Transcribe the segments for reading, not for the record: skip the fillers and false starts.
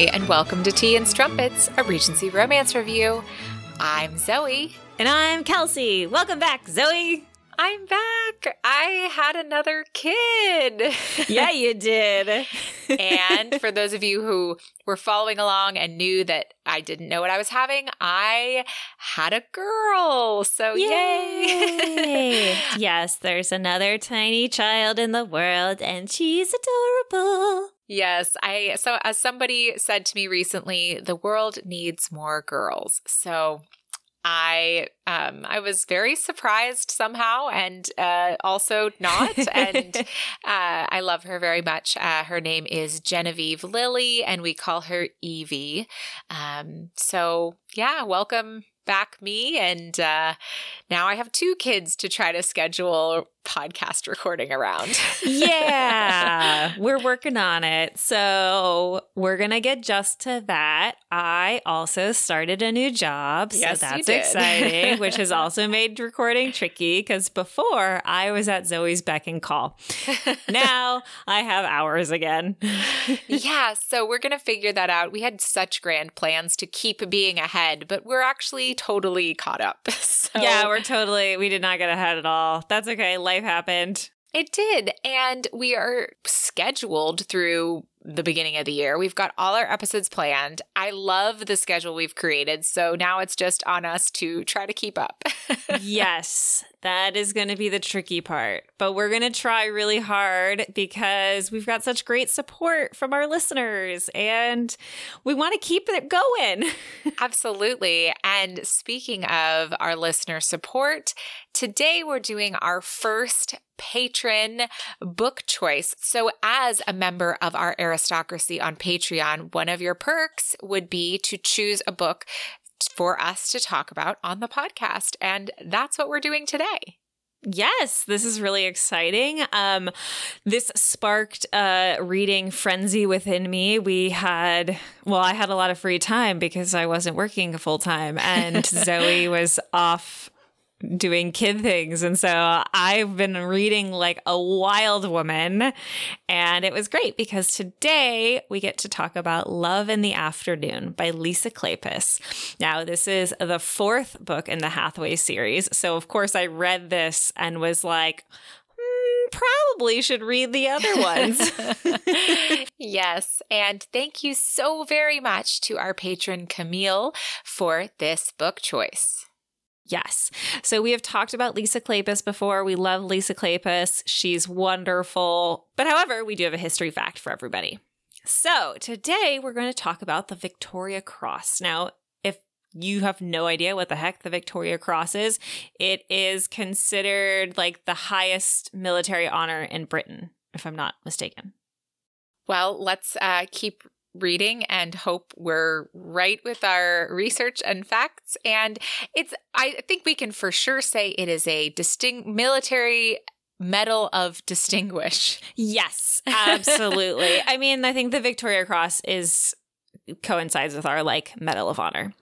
Hi, and welcome to Tea and Strumpets, a Regency romance review. I'm Zoe. And I'm Kelsey. Welcome back, Zoe. I'm back. I had another kid. Yeah, you did. And for those of you who were following along and knew that I didn't know what I was having, I had a girl. So yay. Yes, there's another tiny child in the world, and she's adorable. Yes, so as somebody said to me recently, the world needs more girls. So I was very surprised somehow, and also not. And I love her very much. Her name is Genevieve Lily, and we call her Evie. So yeah, welcome back, me. And now I have 2 kids to try to schedule podcast recording around. Yeah, we're working on it. So we're going to get just to that. I also started a new job. So Yes, that's you did. exciting, which has also made recording tricky because before I was at Zoe's beck and call. Now I have hours again. Yeah, so we're going to figure that out. We had such grand plans to keep being ahead, but we're actually totally caught up. So Yeah, we did not get ahead at all. That's okay. Life happened. it did. And we are scheduled through the beginning of the year. We've got all our episodes planned. I love the schedule we've created. So now it's just on us to try to keep up. Yes, that is going to be the tricky part. But we're going to try really hard because we've got such great support from our listeners and we want to keep it going. Absolutely. And speaking of our listener support, today we're doing our first patron book choice. So as a member of our aristocracy on Patreon, one of your perks would be to choose a book for us to talk about on the podcast. And that's what we're doing today. Yes, this is really exciting. This sparked a reading frenzy within me. I had a lot of free time because I wasn't working full time and Zoe was off doing kid things. And so I've been reading like a wild woman. And it was great because today we get to talk about Love in the Afternoon by Lisa Kleypas. Now, this is the 4th book in the Hathaway series. So, of course, I read this and was like, probably should read the other ones. Yes. And thank you so very much to our patron Camille for this book choice. Yes. So we have talked about Lisa Kleypas before. We love Lisa Kleypas. She's wonderful. But however, we do have a history fact for everybody. So today we're going to talk about the Victoria Cross. Now, if you have no idea what the heck the Victoria Cross is, it is considered like the highest military honor in Britain, if I'm not mistaken. Well, let's keep reading and hope we're right with our research and facts. And I think we can for sure say it is a military Medal of Distinguish. Yes, absolutely. I mean, I think the Victoria Cross coincides with our Medal of Honor.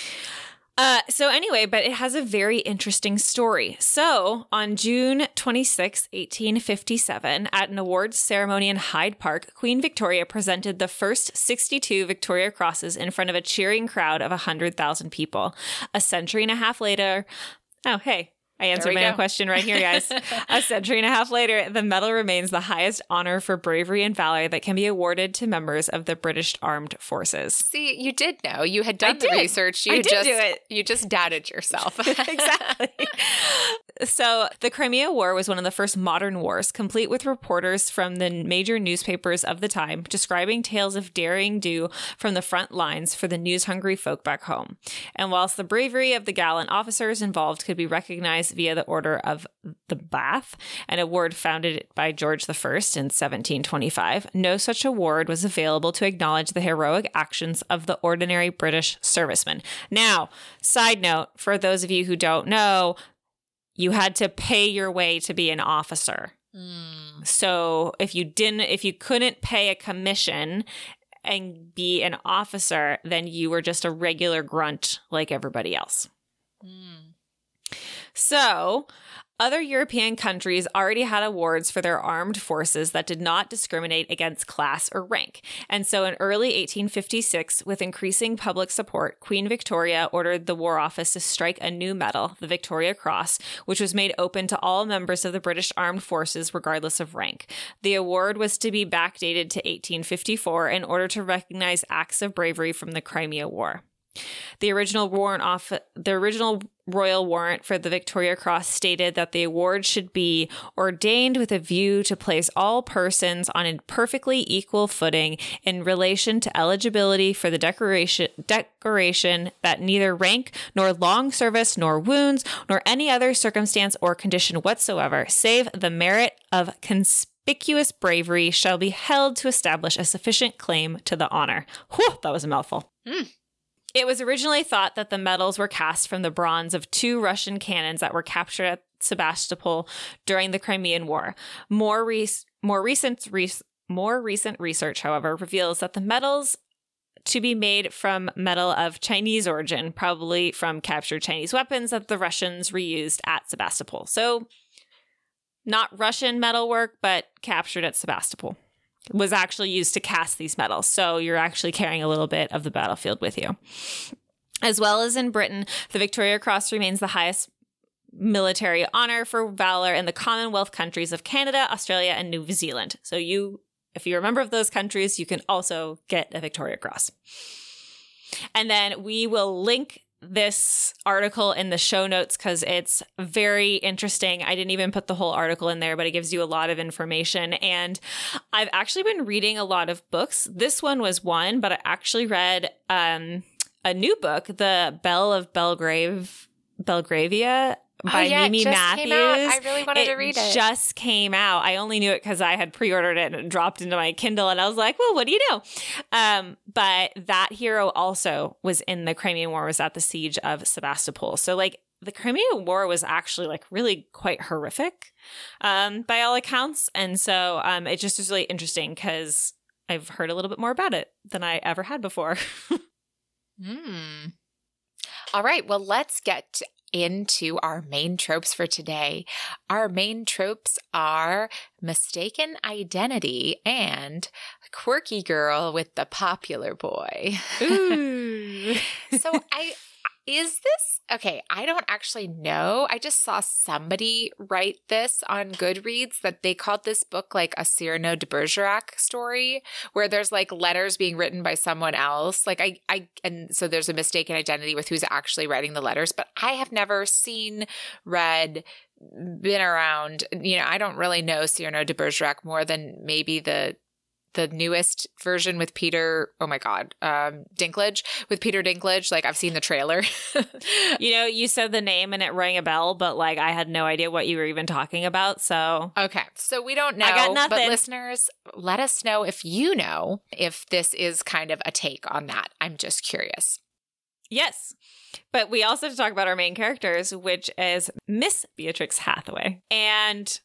So anyway, but it has a very interesting story. So on June 26, 1857, at an awards ceremony in Hyde Park, Queen Victoria presented the first 62 Victoria Crosses in front of a cheering crowd of 100,000 people. A century and a half later, oh, hey, I answered my own question right here, guys. A century and a half later, the medal remains the highest honor for bravery and valor that can be awarded to members of the British Armed Forces. See, you did know. You had done the research. You just doubted yourself. Exactly. So the Crimea War was one of the first modern wars, complete with reporters from the major newspapers of the time describing tales of daring do from the front lines for the news-hungry folk back home. And whilst the bravery of the gallant officers involved could be recognized via the Order of the Bath, an award founded by George I in 1725, no such award was available to acknowledge the heroic actions of the ordinary British servicemen. Now, side note, for those of you who don't know, you had to pay your way to be an officer. So if you couldn't pay a commission and be an officer, then you were just a regular grunt like everybody else. So, other European countries already had awards for their armed forces that did not discriminate against class or rank. And so in early 1856, with increasing public support, Queen Victoria ordered the War Office to strike a new medal, the Victoria Cross, which was made open to all members of the British Armed Forces, regardless of rank. The award was to be backdated to 1854 in order to recognize acts of bravery from the Crimea War. The original royal warrant for the Victoria Cross stated that the award should be ordained with a view to place all persons on a perfectly equal footing in relation to eligibility for the declaration that neither rank, nor long service, nor wounds, nor any other circumstance or condition whatsoever, save the merit of conspicuous bravery, shall be held to establish a sufficient claim to the honor. Whew, that was a mouthful. It was originally thought that the medals were cast from the bronze of 2 Russian cannons that were captured at Sebastopol during the Crimean War. More recent research, however, reveals that the medals to be made from metal of Chinese origin, probably from captured Chinese weapons that the Russians reused at Sebastopol. So, not Russian metalwork, but captured at Sebastopol. Was actually used to cast these medals. So you're actually carrying a little bit of the battlefield with you. As well as in Britain, the Victoria Cross remains the highest military honor for valor in the Commonwealth countries of Canada, Australia, and New Zealand. So if you're a member of those countries, you can also get a Victoria Cross. And then we will link this article in the show notes because it's very interesting. I didn't even put the whole article in there, but it gives you a lot of information. And I've actually been reading a lot of books. This one was one, but I actually read a new book, The Belle of Belgravia by Mimi Matthews. I really wanted to read it. It just came out. I only knew it because I had pre-ordered it and it dropped into my Kindle, and I was like, well, what do you know? But that hero also was in the Crimean War, was at the siege of Sebastopol. So like the Crimean War was actually like really quite horrific by all accounts. And so it just was really interesting because I've heard a little bit more about it than I ever had before. All right. Well, let's get into our main tropes for today. Our main tropes are mistaken identity and quirky girl with the popular boy. Ooh. Okay, I don't actually know. I just saw somebody write this on Goodreads that they called this book like a Cyrano de Bergerac story where there's like letters being written by someone else. Like and so there's a mistaken identity with who's actually writing the letters, but I have never seen, read, been around, I don't really know Cyrano de Bergerac more than maybe the newest version with Peter, Dinklage, with Peter Dinklage. Like I've seen the trailer. You said the name and it rang a bell, but like I had no idea what you were even talking about. So okay. So we don't know. I got nothing. But listeners, let us know if you know if this is kind of a take on that. I'm just curious. Yes. But we also have to talk about our main characters, which is Miss Beatrix Hathaway and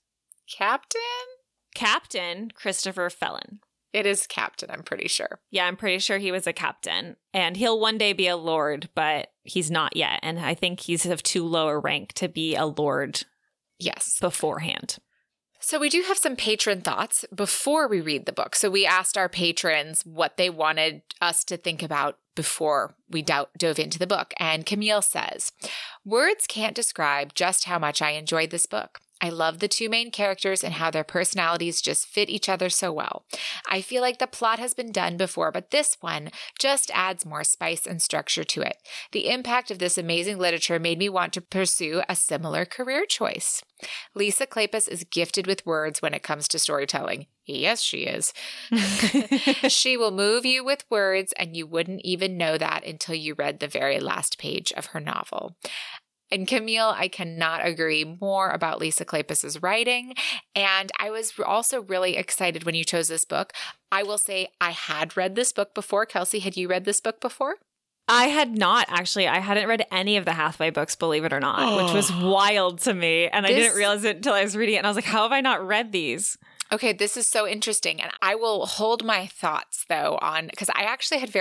Captain Christopher Felon. It is captain, I'm pretty sure. Yeah, I'm pretty sure he was a captain. And he'll one day be a lord, but he's not yet. And I think he's of too low a rank to be a lord beforehand. So we do have some patron thoughts before we read the book. So we asked our patrons what they wanted us to think about before we dove into the book. And Camille says, "Words can't describe just how much I enjoyed this book. I love the 2 main characters and how their personalities just fit each other so well. I feel like the plot has been done before, but this one just adds more spice and structure to it. The impact of this amazing literature made me want to pursue a similar career choice. Lisa Kleypas is gifted with words when it comes to storytelling. Yes, she is. She will move you with words, and you wouldn't even know that until you read the very last page of her novel." And Camille, I cannot agree more about Lisa Kleypas's writing. And I was also really excited when you chose this book. I will say I had read this book before. Kelsey, had you read this book before? I had not, actually. I hadn't read any of the Hathaway books, believe it or not, which was wild to me. And I didn't realize it until I was reading it. And I was like, how have I not read these? Okay, this is so interesting. And I will hold my thoughts, though, on, because I actually had very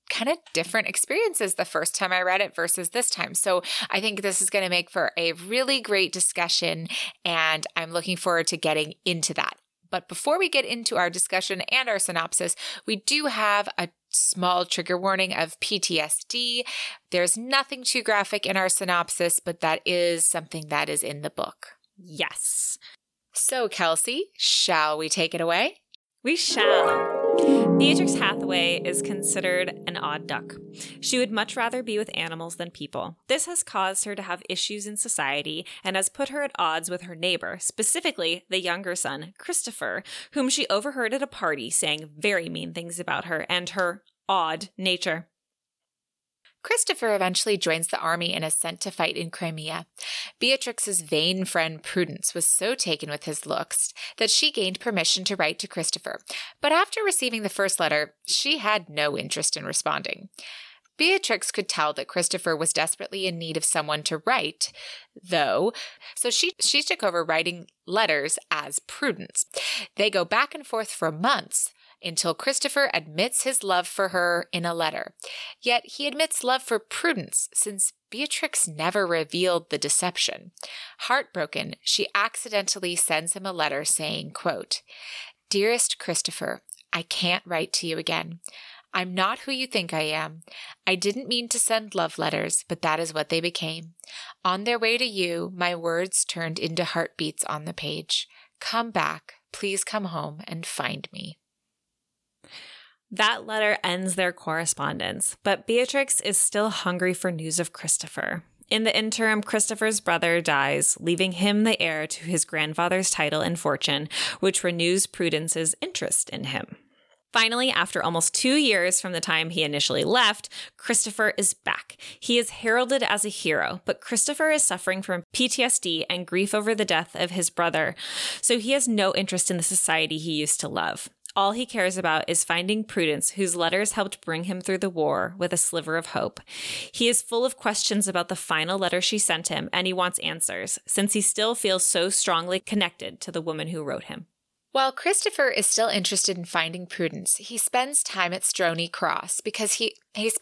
kind of different experiences the first time I read it versus this time. So I think this is going to make for a really great discussion, and I'm looking forward to getting into that. But before we get into our discussion and our synopsis, we do have a small trigger warning of PTSD. There's nothing too graphic in our synopsis, but that is something that is in the book. Yes. So, Kelsey, shall we take it away? We shall. Beatrix Hathaway is considered an odd duck. She would much rather be with animals than people. This has caused her to have issues in society and has put her at odds with her neighbor, specifically the younger son, Christopher, whom she overheard at a party saying very mean things about her and her odd nature. Christopher eventually joins the army and is sent to fight in Crimea. Beatrix's vain friend Prudence was so taken with his looks that she gained permission to write to Christopher. But after receiving the first letter, she had no interest in responding. Beatrix could tell that Christopher was desperately in need of someone to write, though, so she took over writing letters as Prudence. They go back and forth for months, until Christopher admits his love for her in a letter. Yet he admits love for Prudence, since Beatrix never revealed the deception. Heartbroken, she accidentally sends him a letter saying, quote, "Dearest Christopher, I can't write to you again. I'm not who you think I am. I didn't mean to send love letters, but that is what they became. On their way to you, my words turned into heartbeats on the page. Come back. Please come home and find me." That letter ends their correspondence, but Beatrix is still hungry for news of Christopher. In the interim, Christopher's brother dies, leaving him the heir to his grandfather's title and fortune, which renews Prudence's interest in him. Finally, after almost 2 years from the time he initially left, Christopher is back. He is heralded as a hero, but Christopher is suffering from PTSD and grief over the death of his brother, so he has no interest in the society he used to love. All he cares about is finding Prudence, whose letters helped bring him through the war with a sliver of hope. He is full of questions about the final letter she sent him, and he wants answers, since he still feels so strongly connected to the woman who wrote him. While Christopher is still interested in finding Prudence, he spends time at Stony Cross because he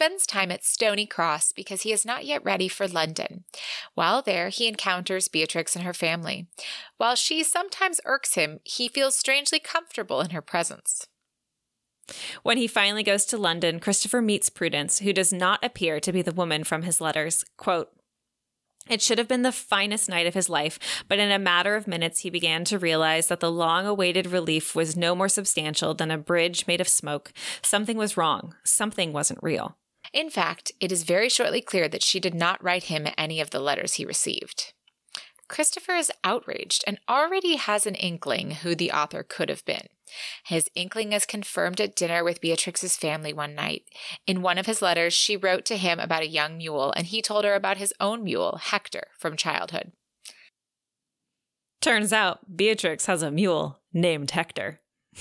is not yet ready for London. While there, he encounters Beatrix and her family. While she sometimes irks him, he feels strangely comfortable in her presence. When he finally goes to London, Christopher meets Prudence, who does not appear to be the woman from his letters. Quote, "It should have been the finest night of his life, but in a matter of minutes he began to realize that the long-awaited relief was no more substantial than a bridge made of smoke. Something was wrong. Something wasn't real." In fact, it is very shortly clear that she did not write him any of the letters he received. Christopher is outraged and already has an inkling who the author could have been. His inkling is confirmed at dinner with Beatrix's family one night. In one of his letters, she wrote to him about a young mule, and he told her about his own mule, Hector, from childhood. Turns out Beatrix has a mule named Hector.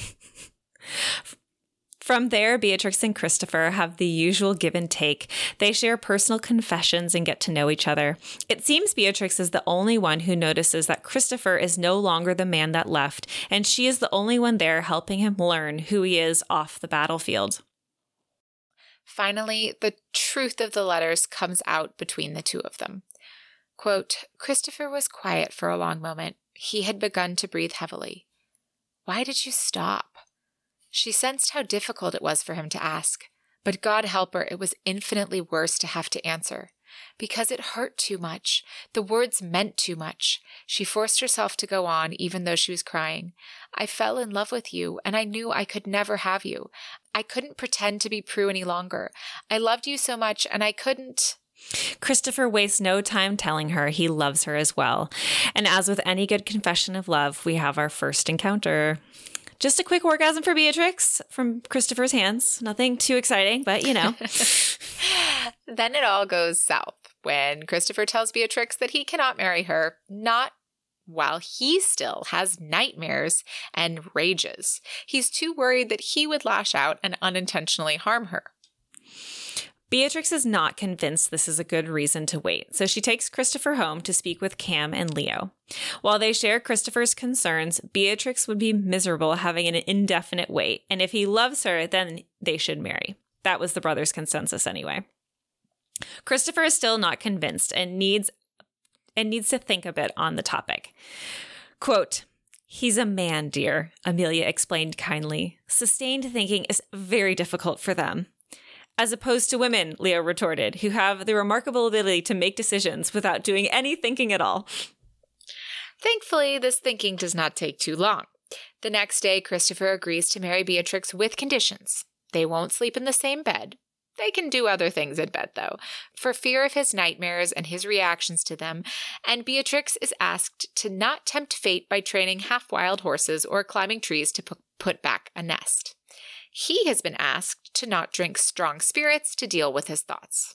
From there, Beatrix and Christopher have the usual give and take. They share personal confessions and get to know each other. It seems Beatrix is the only one who notices that Christopher is no longer the man that left, and she is the only one there helping him learn who he is off the battlefield. Finally, the truth of the letters comes out between the two of them. Quote, "Christopher was quiet for a long moment. He had begun to breathe heavily. 'Why did you stop?' She sensed how difficult it was for him to ask, but God help her, it was infinitely worse to have to answer. Because it hurt too much. The words meant too much. She forced herself to go on, even though she was crying. I fell in love with you, and I knew I could never have you. I couldn't pretend to be Prue any longer. I loved you so much, and I couldn't." Christopher wastes no time telling her he loves her as well. And as with any good confession of love, we have our first encounter. Just a quick orgasm for Beatrix from Christopher's hands. Nothing too exciting, but you know. Then it all goes south when Christopher tells Beatrix that he cannot marry her, not while he still has nightmares and rages. He's too worried that he would lash out and unintentionally harm her. Beatrix is not convinced this is a good reason to wait, so she takes Christopher home to speak with Cam and Leo. While they share Christopher's concerns, Beatrix would be miserable having an indefinite wait, and if he loves her, then they should marry. That was the brothers' consensus anyway. Christopher is still not convinced and needs to think a bit on the topic. Quote, "He's a man, dear," Amelia explained kindly. "Sustained thinking is very difficult for them." "As opposed to women," Leo retorted, "who have the remarkable ability to make decisions without doing any thinking at all." Thankfully, this thinking does not take too long. The next day, Christopher agrees to marry Beatrix with conditions. They won't sleep in the same bed. They can do other things in bed, though, for fear of his nightmares and his reactions to them, and Beatrix is asked to not tempt fate by training half-wild horses or climbing trees to put back a nest. He has been asked to not drink strong spirits to deal with his thoughts.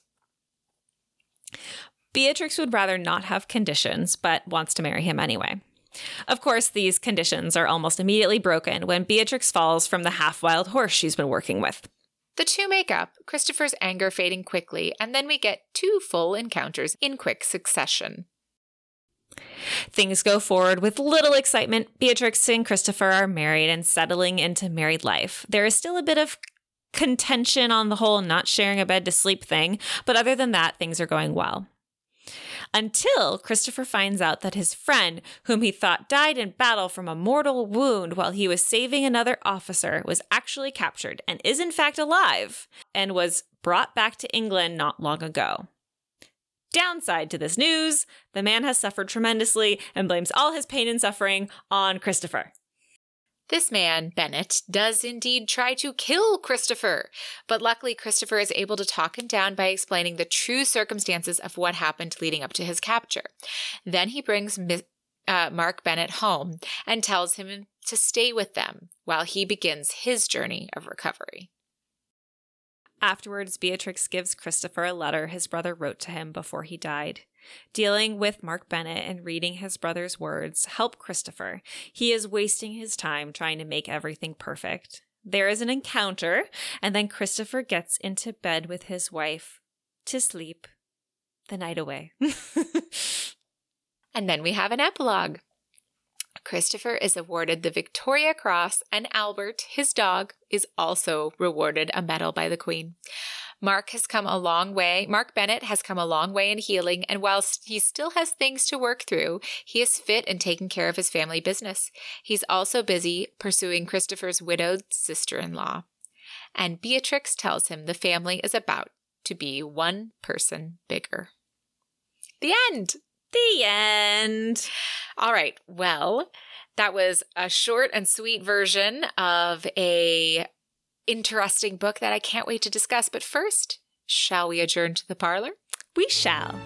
Beatrix would rather not have conditions, but wants to marry him anyway. Of course, these conditions are almost immediately broken when Beatrix falls from the half-wild horse she's been working with. The two make up, Christopher's anger fading quickly, and then we get 2 full encounters in quick succession. Things go forward with little excitement. Beatrix and Christopher are married and settling into married life. There is still a bit of contention on the whole not sharing a bed to sleep thing, but other than that, things are going well. Until Christopher finds out that his friend, whom he thought died in battle from a mortal wound while he was saving another officer, was actually captured and is in fact alive and was brought back to England not long ago. Downside to this news, the man has suffered tremendously and blames all his pain and suffering on Christopher. This man, Bennet, does indeed try to kill Christopher, but luckily Christopher is able to talk him down by explaining the true circumstances of what happened leading up to his capture. Then he brings Mark Bennet home and tells him to stay with them while he begins his journey of recovery. Afterwards, Beatrix gives Christopher a letter his brother wrote to him before he died. Dealing with Mark Bennet and reading his brother's words help Christopher. He is wasting his time trying to make everything perfect. There is an encounter, and then Christopher gets into bed with his wife to sleep the night away. And then we have an epilogue. Christopher is awarded the Victoria Cross, and Albert, his dog, is also rewarded a medal by the Queen. Mark Bennet has come a long way in healing, and whilst he still has things to work through, he is fit and taking care of his family business. He's also busy pursuing Christopher's widowed sister-in-law. And Beatrix tells him the family is about to be one person bigger. The end! The end! All right, well, that was a short and sweet version of a interesting book that I can't wait to discuss. But first, shall we adjourn to the parlor? We shall.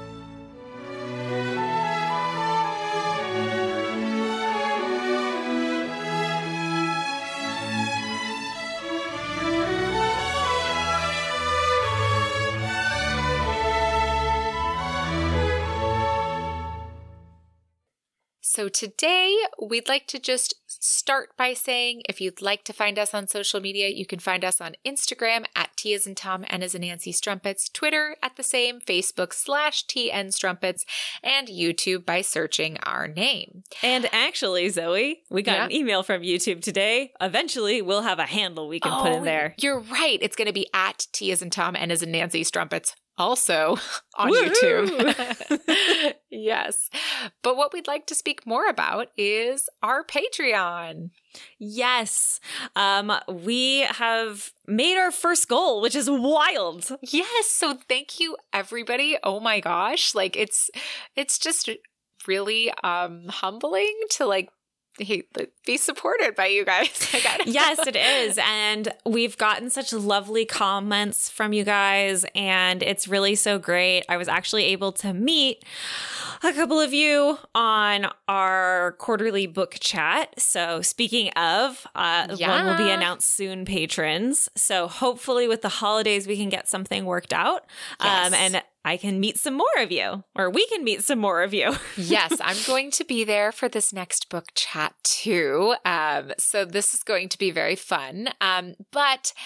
So today, we'd like to just start by saying, if you'd like to find us on social media, you can find us on Instagram at T as in Tom, N as in Nancy Strumpets, Twitter at the same, Facebook /TN Strumpets, and YouTube by searching our name. And actually, Zoe, we got an email from YouTube today. Eventually, we'll have a handle we can put in there. You're right. It's going to be at T as in Tom, N as in Nancy Strumpets. Also on Woo-hoo! YouTube. Yes. But what we'd like to speak more about is our Patreon. Yes. We have made our first goal, which is wild. Yes. So thank you, everybody. Oh my gosh. Like it's just really humbling to be supported by you guys. Yes, it is. And we've gotten such lovely comments from you guys, and it's really so great. I was actually able to meet a couple of you on our quarterly book chat. So speaking of, one will be announced soon, patrons. So hopefully with the holidays, we can get something worked out. Yes. And I can meet some more of you, or we can meet some more of you. Yes, I'm going to be there for this next book chat too. So this is going to be very fun. But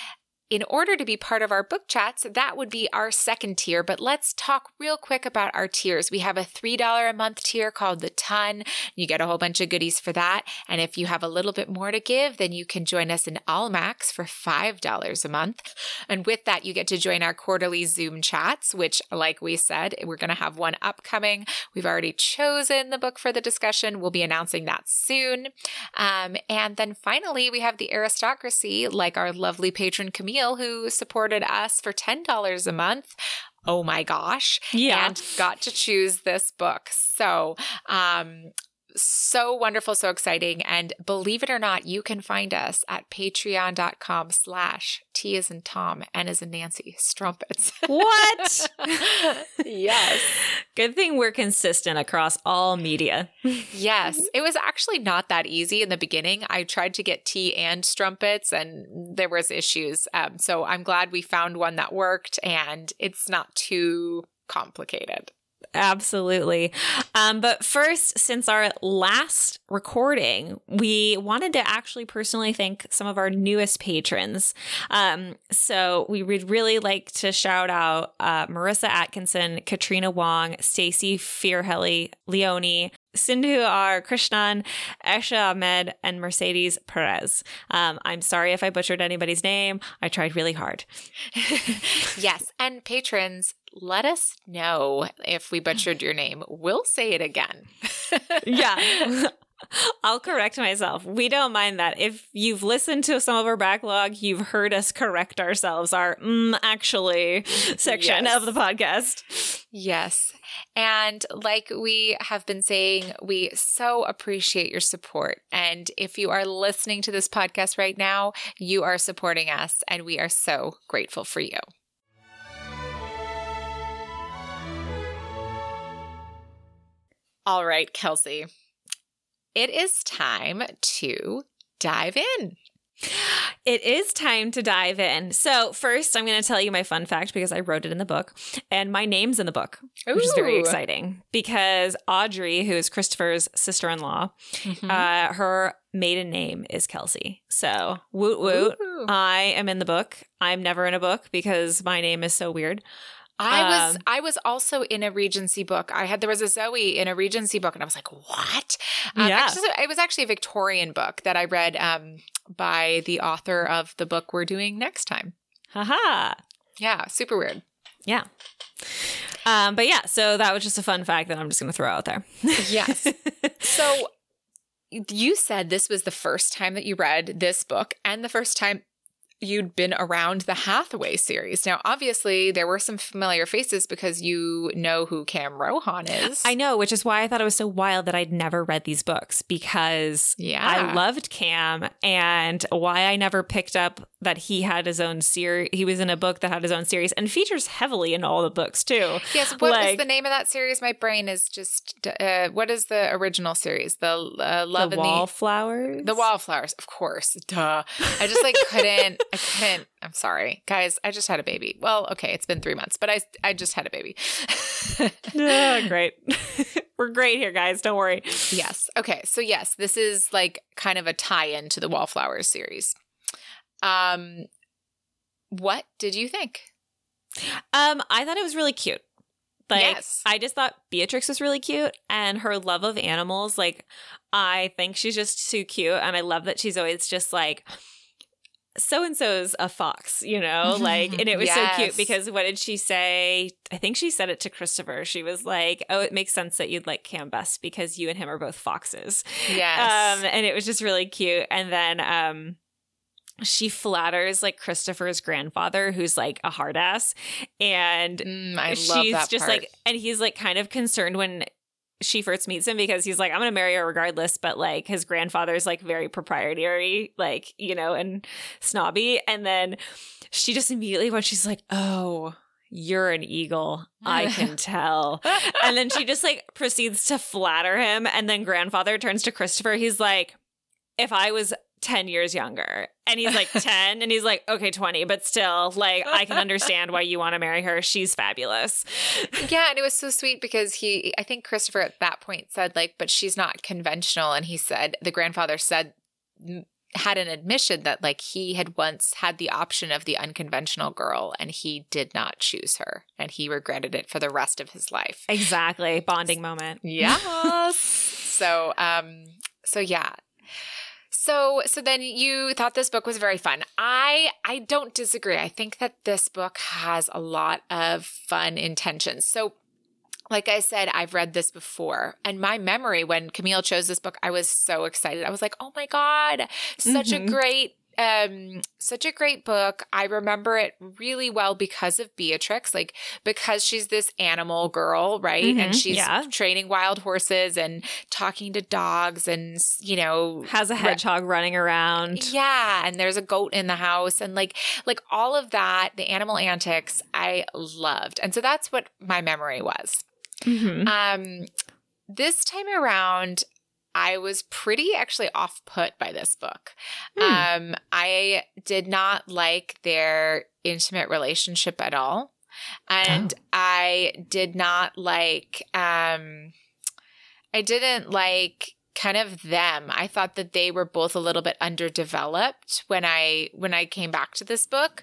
in order to be part of our book chats, that would be our second tier. But let's talk real quick about our tiers. We have a $3 a month tier called The Ton. You get a whole bunch of goodies for that. And if you have a little bit more to give, then you can join us in Almax for $5 a month. And with that, you get to join our quarterly Zoom chats, which, like we said, we're going to have one upcoming. We've already chosen the book for the discussion. We'll be announcing that soon. And then finally, we have the aristocracy, like our lovely patron Camille, who supported us for $10 a month. Oh my gosh. Yeah. And got to choose this book. So, so wonderful, so exciting. And believe it or not, you can find us at patreon.com/T as in Tom, N as in Nancy, Strumpets. What? Yes. Good thing we're consistent across all media. Yes. It was actually not that easy in the beginning. I tried to get T and Strumpets and there was issues. So I'm glad we found one that worked and it's not too complicated. Absolutely. But first, since our last recording, we wanted to actually personally thank some of our newest patrons. So we would really like to shout out Marissa Atkinson, Katrina Wong, Stacy Fearhelly, Leonie, Sindhu R. Krishnan, Esha Ahmed, and Mercedes Perez. I'm sorry if I butchered anybody's name. I tried really hard. Yes. And patrons, let us know if we butchered your name. We'll say it again. Yeah. I'll correct myself. We don't mind that. If you've listened to some of our backlog, you've heard us correct ourselves, our actually section Yes. of the podcast. Yes. And like we have been saying, we so appreciate your support. And if you are listening to this podcast right now, you are supporting us, and we are so grateful for you. All right, Kelsey, it is time to dive in. It is time to dive in. So first, I'm going to tell you my fun fact because I wrote it in the book, and my name's in the book, which is very Ooh. exciting because Audrey, who is Christopher's sister-in-law, her maiden name is Kelsey. So woot woot. Ooh. I am in the book. I'm never in a book because my name is so weird. I was also in a Regency book. There was a Zoe in a Regency book, and I was like, what? Yeah. It was actually a Victorian book that I read by the author of the book we're doing next time. Haha. Yeah, super weird. Yeah. But yeah, so that was just a fun fact that I'm just going to throw out there. Yes. So you said this was the first time that you read this book and the first time you'd been around the Hathaway series. Now, obviously, there were some familiar faces because you know who Cam Rohan is. I know, which is why I thought it was so wild that I'd never read these books because I loved Cam, and why I never picked up that he had his own series. He was in a book that had his own series and features heavily in all the books too. Yes. What is the name of that series? My brain is just, what is the original series? The Love the and Wallflowers? The Wallflowers, of course. Duh. I just couldn't. I'm sorry, guys. I just had a baby. Well, okay, it's been 3 months, but I just had a baby. Great. We're great here, guys. Don't worry. Yes. Okay. So yes, this is kind of a tie-in to the Wallflowers series. What did you think? I thought it was really cute. Yes. I just thought Beatrix was really cute, and her love of animals. I think she's just too cute, and I love that she's always just so-and-so's a fox, and it was so cute because what did she say? I think she said it to Christopher. She was like, oh, it makes sense that you'd like Cam best because you and him are both foxes. Yes. And it was just really cute. And then she flatters Christopher's grandfather, who's a hard ass. And I love she's that just part. and he's kind of concerned when she first meets him because he's I'm going to marry her regardless. But his grandfather's very proprietary, and snobby. And then she just immediately, when she's like, oh, you're an eagle. I can tell. And then she just proceeds to flatter him. And then grandfather turns to Christopher. He's like, if I was 10 years younger. And he's 10 and he's okay, 20, but still I can understand why you want to marry her. She's fabulous. Yeah. And it was so sweet because I think Christopher at that point said but she's not conventional. And he said, the grandfather said had an admission that like he had once had the option of the unconventional girl and he did not choose her and he regretted it for the rest of his life. Exactly. Bonding moment. Yes. So yeah. So then you thought this book was very fun. I don't disagree. I think that this book has a lot of fun intentions. So like I said, I've read this before. And my memory when Camille chose this book, I was so excited. I was like, oh my God, such a great book. I remember it really well because of Beatrix, like because she's this animal girl, right? And she's training wild horses and talking to dogs and, you know, has a hedgehog running around. Yeah. And there's a goat in the house and like all of that, the animal antics I loved. And so that's what my memory was. This time around, I was pretty actually off-put by this book. I did not like their intimate relationship at all. And I did not like, I didn't like kind of them. I thought that they were both a little bit underdeveloped when I came back to this book.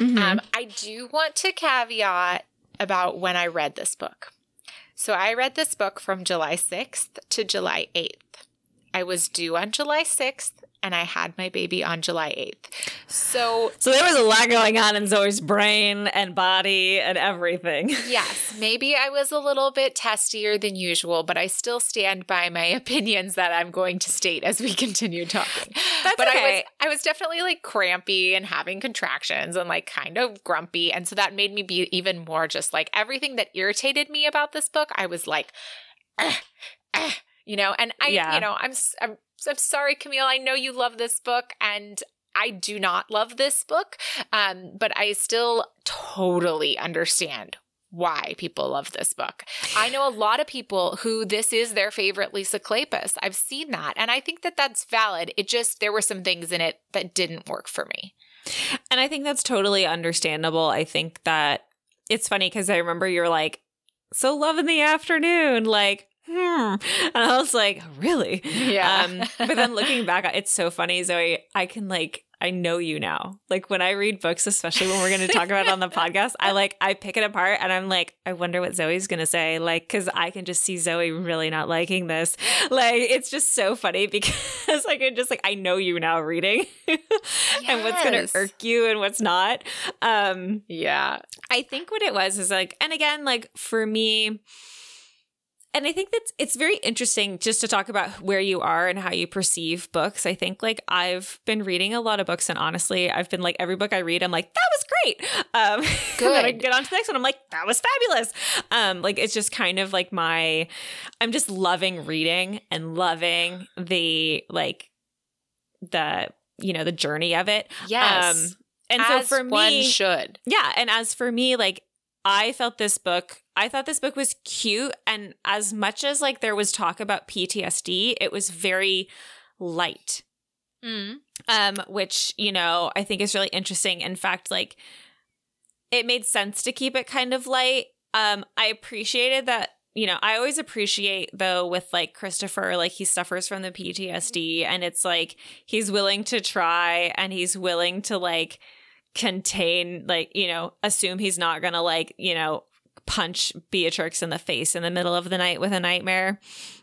I do want to caveat about when I read this book. So I read this book from July 6th to July 8th. I was due on July 6th and I had my baby on July 8th. So there was a lot going on in Zoe's brain and body and everything. Yes, maybe I was a little bit testier than usual, but I still stand by my opinions that I'm going to state as we continue talking. That's okay. I was definitely like crampy and having contractions and like kind of grumpy. And so that made me be even more just like everything that irritated me about this book. I was like, you know, and you know, I'm sorry, Camille. I know you love this book and I do not love this book. But I still totally understand why people love this book. I know a lot of people who this is their favorite Lisa Kleypas. I've seen that. And I think that that's valid. It just, there were some things in it that didn't work for me. And I think that's totally understandable. I think that it's funny because I remember you're like, so Love in the Afternoon, like, and I was like, really? Yeah. But then looking back, it's so funny, Zoe. I know you now. Like when I read books, especially when we're going to talk about it on the podcast, I pick it apart and I'm like, I wonder what Zoe's going to say. Like, because I can just see Zoe really not liking this. Like, it's just so funny because I know you now reading and what's going to irk you and what's not. Yeah. I think what it was is like, and again, like for me, and I think that it's very interesting just to talk about where you are and how you perceive books. I think like I've been reading a lot of books and honestly, I've been like every book I read, I'm like, that was great. Good. And then I get on to the next one. I'm like, that was fabulous. Like it's just kind of like I'm just loving reading and loving the journey of it. Yes. And as so for me, one should. Yeah. And as for me, like I thought this book was cute. And as much as like there was talk about PTSD, it was very light. Which, you know, I think is really interesting. In fact, like it made sense to keep it kind of light. I appreciated that, you know, I always appreciate though with like Christopher, like he suffers from the PTSD and it's like he's willing to try and he's willing to like contain, like, you know, assume he's not gonna like, you know, punch Beatrix in the face in the middle of the night with a nightmare.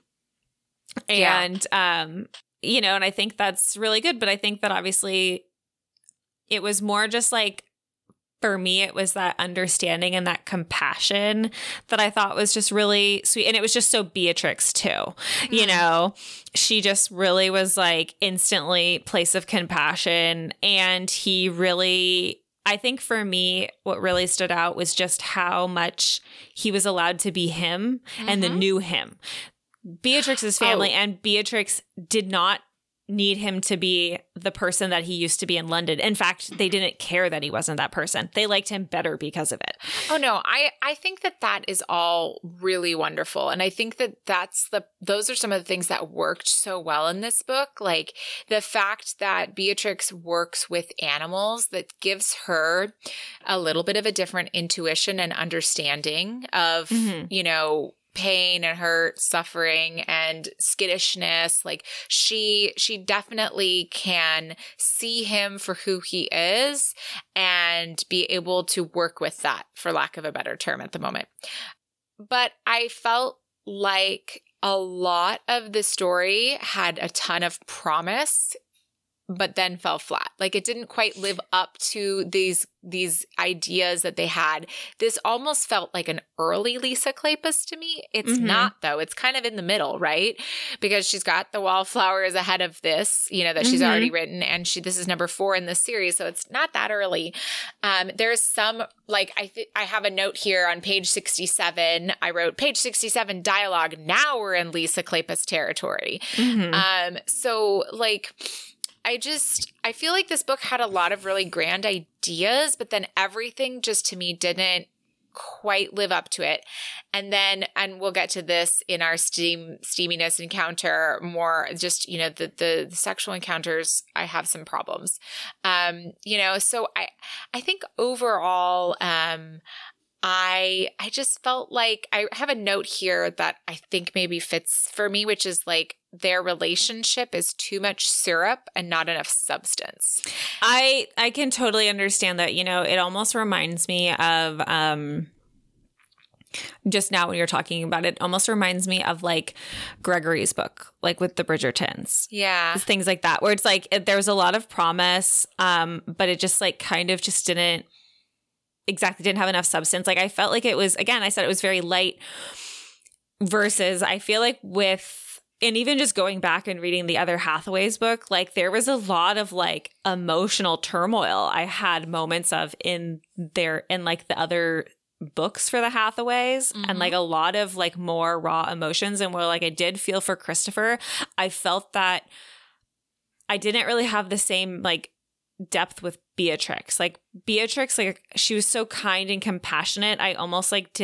And you know, and I think that's really good, but I think that obviously it was more just like for me, it was that understanding and that compassion that I thought was just really sweet. And it was just so Beatrix too. You know, she just really was like instantly place of compassion. And he really, I think for me, what really stood out was just how much he was allowed to be him and the new him. Beatrix's family and Beatrix did not need him to be the person that he used to be in London. In fact, they didn't care that he wasn't that person. They liked him better because of it. Oh, no. I think that is all really wonderful. And I think that those are some of the things that worked so well in this book. Like the fact that Beatrix works with animals, that gives her a little bit of a different intuition and understanding of, you know, pain and her suffering and skittishness. Like she definitely can see him for who he is and be able to work with that, for lack of a better term at the moment. But I felt like a lot of the story had a ton of promise, but then fell flat. Like it didn't quite live up to these ideas that they had. This almost felt like an early Lisa Kleypas to me. It's not, though. It's kind of in the middle, right? Because she's got The Wallflowers ahead of this, that she's already written, and this is number 4 in the series, so it's not that early. There's some, like, I have a note here on page 67. I wrote, page 67, dialogue. Now we're in Lisa Kleypas territory. So, like, I feel like this book had a lot of really grand ideas, but then everything just to me didn't quite live up to it. And we'll get to this in our steaminess encounter more, just, the sexual encounters, I have some problems. So I think overall, I just felt like I have a note here that I think maybe fits for me, which is like their relationship is too much syrup and not enough substance. I can totally understand that. It almost reminds me of just now when you're talking about it, almost reminds me of like Gregory's book, like with the Bridgertons. Yeah. Things like that, where it's like there was a lot of promise, but it just like kind of just didn't have enough substance. Like I felt like it was, again, I said it was very light, versus I feel like and even just going back and reading the other Hathaways book, like there was a lot of like emotional turmoil I had moments of in like the other books for the Hathaways, and like a lot of like more raw emotions. And where like I did feel for Christopher, I felt that I didn't really have the same like depth with Beatrix. Like Beatrix, like she was so kind and compassionate. I almost like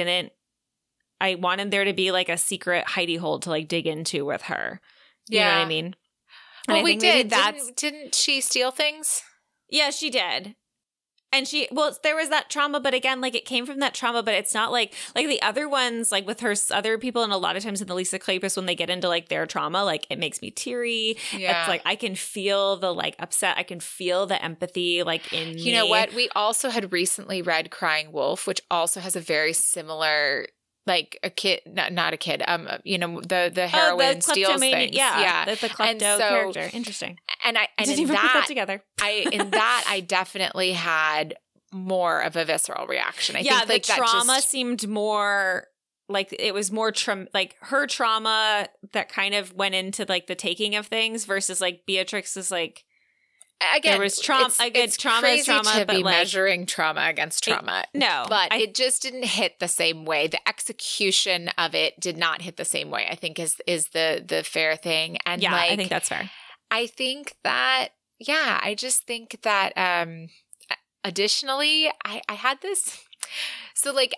I wanted there to be like a secret hidey hole to like dig into with her. You know what I mean? Well, we did. Didn't she steal things? Yeah, she did. And there was that trauma, but again, like it came from that trauma, but it's not like the other ones, like with her other people, and a lot of times in the Lisa Kleypas, when they get into like their trauma, like it makes me teary. Yeah. It's like I can feel the like upset. I can feel the empathy like in me. You know what? We also had recently read Crying Wolf, which also has a very similar, like a kid, not a kid, the heroine steals things. Yeah. The klepto character. Interesting. And I didn't even put that together. I definitely had more of a visceral reaction. I think the trauma seemed more like it was more like her trauma that kind of went into like the taking of things, versus like Beatrix's like. Again, there was trauma. It's trauma crazy is trauma, to but be like, measuring trauma against trauma. It just didn't hit the same way. The execution of it did not hit the same way, I think is the fair thing. And yeah, I think that's fair. I think that, I just think that additionally, I had this. So like,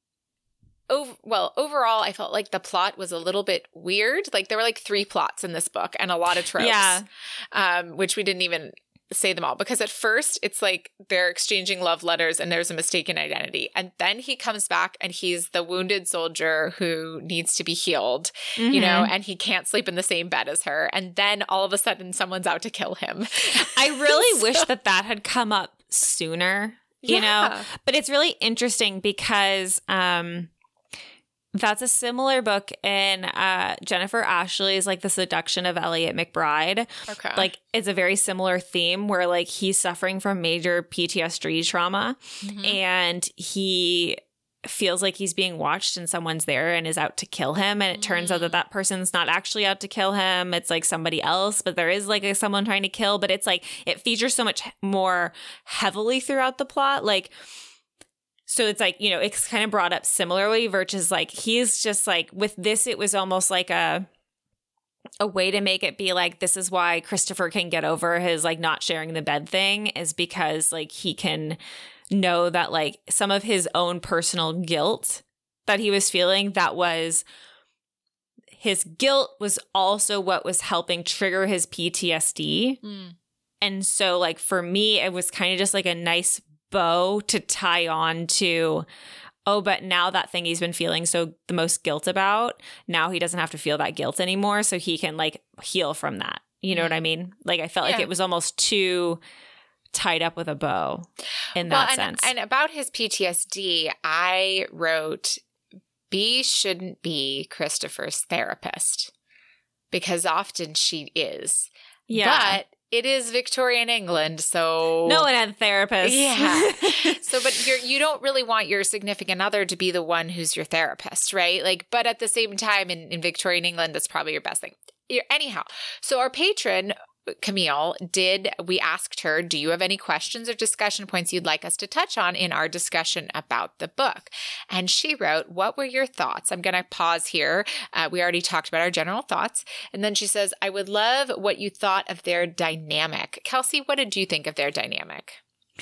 overall, I felt like the plot was a little bit weird. Like there were like 3 plots in this book and a lot of tropes, which we didn't even say them all, because at first it's like they're exchanging love letters and there's a mistaken identity. And then he comes back and he's the wounded soldier who needs to be healed, and he can't sleep in the same bed as her. And then all of a sudden someone's out to kill him. I really wish that had come up sooner, you know, but it's really interesting because, that's a similar book in Jennifer Ashley's, like The Seduction of Elliot McBride. Okay. Like it's a very similar theme where like he's suffering from major PTSD trauma, and he feels like he's being watched and someone's there and is out to kill him. And it turns out that person's not actually out to kill him. It's like somebody else, but there is like someone trying to kill, but it's like it features so much more heavily throughout the plot. Like, so it's like, it's kind of brought up similarly, versus like he's just like with this, it was almost like a way to make it be like, this is why Christopher can get over his like not sharing the bed thing, is because like he can know that like some of his own personal guilt that he was feeling, that was his guilt was also what was helping trigger his PTSD. And so like for me, it was kind of just like a nice bow to tie on to, oh, but now that thing he's been feeling so the most guilt about, now he doesn't have to feel that guilt anymore. So he can like heal from that. You know what I mean? Like, I felt like it was almost too tied up with a bow in that sense. And about his PTSD, I wrote, B shouldn't be Christopher's therapist, because often she is. Yeah. But it is Victorian England, so no one had therapists. Yeah. So, but you don't really want your significant other to be the one who's your therapist, right? Like, but at the same time, in Victorian England, that's probably your best thing. Anyhow, so our patron, Camille, we asked her, do you have any questions or discussion points you'd like us to touch on in our discussion about the book? And she wrote, what were your thoughts? I'm going to pause here. We already talked about our general thoughts. And then she says, I would love what you thought of their dynamic. Kelsey, what did you think of their dynamic?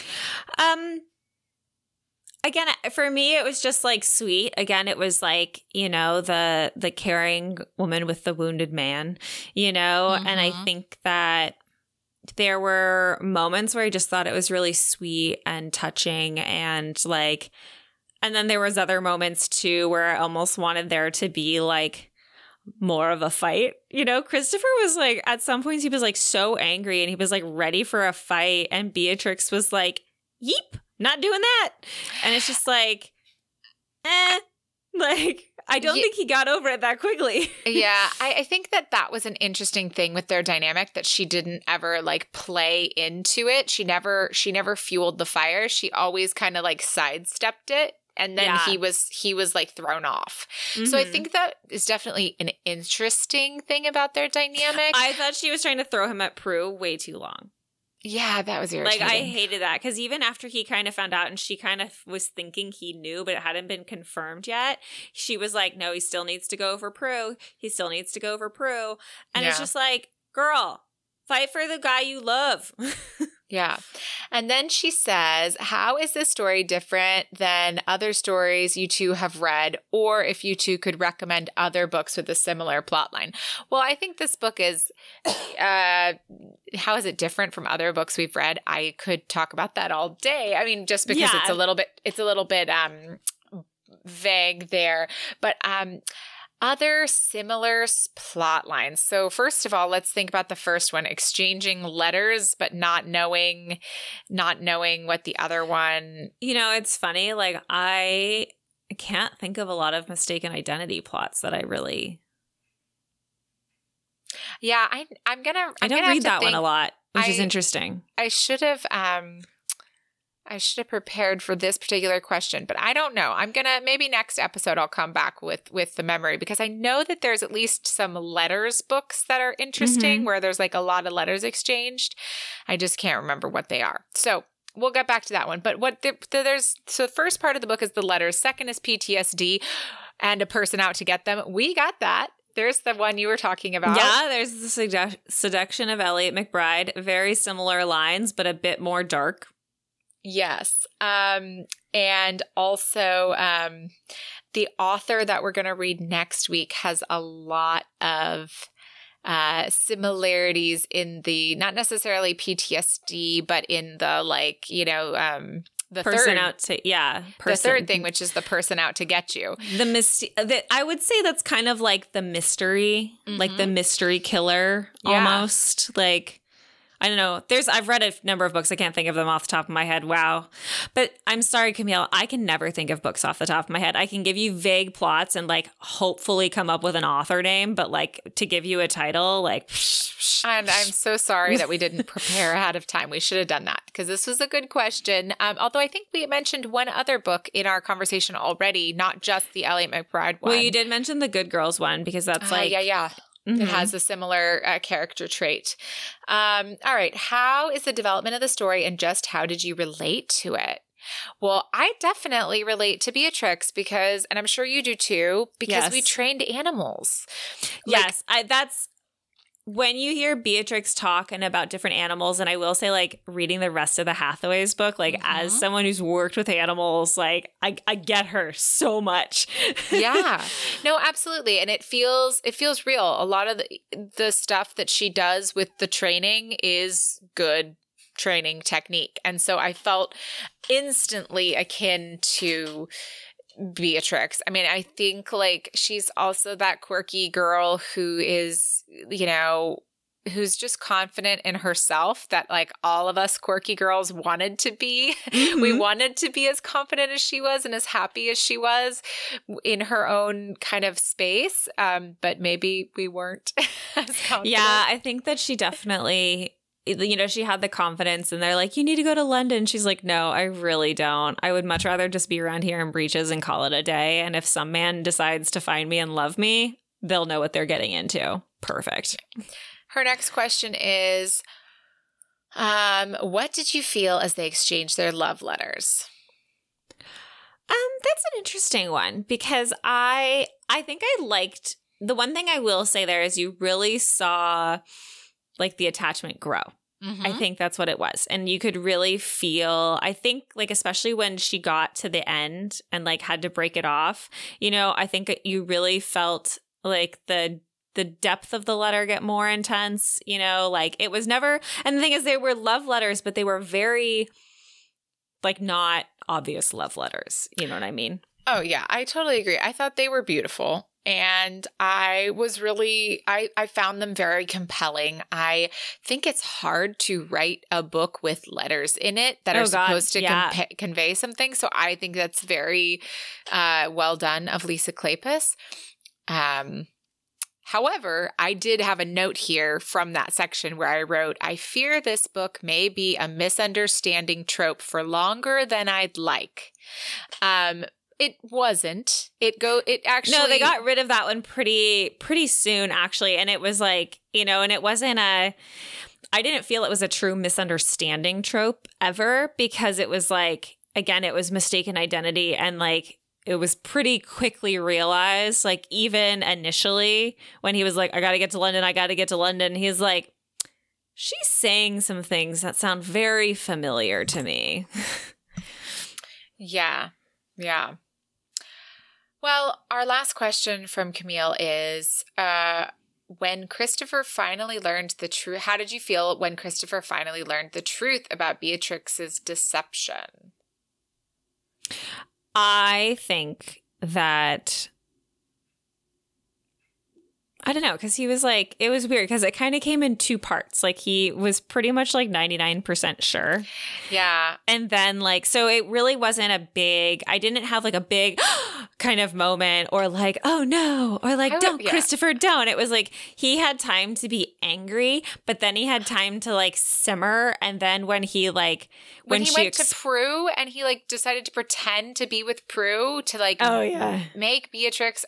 Again, for me, it was just like sweet. Again, it was like, you know, the caring woman with the wounded man, you know, and I think that there were moments where I just thought it was really sweet and touching, and like, and then there was other moments too where I almost wanted there to be like more of a fight. You know, Christopher was like, at some points he was like so angry and he was like ready for a fight, and Beatrix was like, yeep. Not doing that. And it's just like, like, I don't think he got over it that quickly. Yeah, I think that was an interesting thing with their dynamic, that she didn't ever like play into it. She never fueled the fire. She always kind of like sidestepped it. And then he was like thrown off. So I think that is definitely an interesting thing about their dynamic. I thought she was trying to throw him at Prue way too long. Yeah, that was irritating. Like, I hated that, because even after he kind of found out and she kind of was thinking he knew, but it hadn't been confirmed yet, she was like, no, he still needs to go for Prue. He still needs to go for Prue. And it's just like, girl, fight for the guy you love. Yeah. And then she says, how is this story different than other stories you two have read, or if you two could recommend other books with a similar plotline? Well, I think this book is, how is it different from other books we've read? I could talk about that all day. I mean, just because it's a little bit vague there, but other similar plot lines. So first of all, let's think about the first one, exchanging letters, but not knowing what the other one. You know, it's funny. Like, I can't think of a lot of mistaken identity plots that I really. Yeah, I'm gonna. I don't read that one a lot, which is interesting. I should have prepared for this particular question, but I don't know. I'm gonna, maybe next episode I'll come back with the memory, because I know that there's at least some letters books that are interesting where there's like a lot of letters exchanged. I just can't remember what they are. So we'll get back to that one. But so the first part of the book is the letters. Second is PTSD and a person out to get them. We got that. There's the one you were talking about. Yeah, there's the seduction of Elliot McBride. Very similar lines, but a bit more dark. Yes. And also the author that we're going to read next week has a lot of similarities in the, not necessarily PTSD, but in the like, you know, the third thing, which is the person out to get you. I would say that's kind of like the mystery, like the mystery killer almost. Like, I don't know. I've read a number of books. I can't think of them off the top of my head. Wow. But I'm sorry, Camille. I can never think of books off the top of my head. I can give you vague plots and like hopefully come up with an author name, but like to give you a title, like. And I'm so sorry that we didn't prepare ahead of time. We should have done that, because this was a good question. Although I think we mentioned one other book in our conversation already, not just the Elliot McBride one. Well, you did mention the Good Girls one, because that's like. Yeah. Mm-hmm. It has a similar character trait. All right. How is the development of the story, and just how did you relate to it? Well, I definitely relate to Beatrix because, and I'm sure you do too, because we trained animals. Yes. That's when you hear Beatrix talking about different animals, and I will say, like, reading the rest of the Hathaways book, like, as someone who's worked with animals, like, I get her so much. Yeah. No, absolutely. And it feels real. A lot of the stuff that she does with the training is good training technique. And so I felt instantly akin to Beatrix. I mean, I think like she's also that quirky girl who is, who's just confident in herself that like all of us quirky girls wanted to be. Mm-hmm. We wanted to be as confident as she was and as happy as she was in her own kind of space. But maybe we weren't as confident. Yeah, I think that she definitely, she had the confidence and they're like, you need to go to London. She's like, no, I really don't. I would much rather just be around here in breeches and call it a day. And if some man decides to find me and love me, they'll know what they're getting into. Perfect. Her next question is, what did you feel as they exchanged their love letters? That's an interesting one because I think I liked, the one thing I will say there is you really saw like the attachment grow. Mm-hmm. I think that's what it was. And you could really feel, I think like, especially when she got to the end and like had to break it off, I think you really felt like the depth of the letter get more intense, like it was never, and the thing is they were love letters, but they were very like not obvious love letters. You know what I mean? Oh yeah, I totally agree. I thought they were beautiful. And I was really, I found them very compelling. I think it's hard to write a book with letters in it that are supposed to convey something. So I think that's very well done of Lisa Kleypas. However, I did have a note here from that section where I wrote, I fear this book may be a misunderstanding trope for longer than I'd like. It wasn't. It actually. No, they got rid of that one pretty soon, actually. And it was like, and it wasn't I didn't feel it was a true misunderstanding trope ever because it was like, again, it was mistaken identity and like, it was pretty quickly realized, like even initially when he was like, I got to get to London. He's like, she's saying some things that sound very familiar to me. Yeah. Yeah. Well, our last question from Camille is, when Christopher finally learned the truth, how did you feel when Christopher finally learned the truth about Beatrix's deception? I think that, I don't know, because he was like, it was weird because it kind of came in two parts. Like he was pretty much like 99% sure. Yeah. And then like, so it really wasn't I didn't have like a big kind of moment or like, oh no, or like, Christopher, don't. It was like he had time to be angry, but then he had time to like simmer. And then when he like, when he went to Prue and he like decided to pretend to be with Prue to like make Beatrix.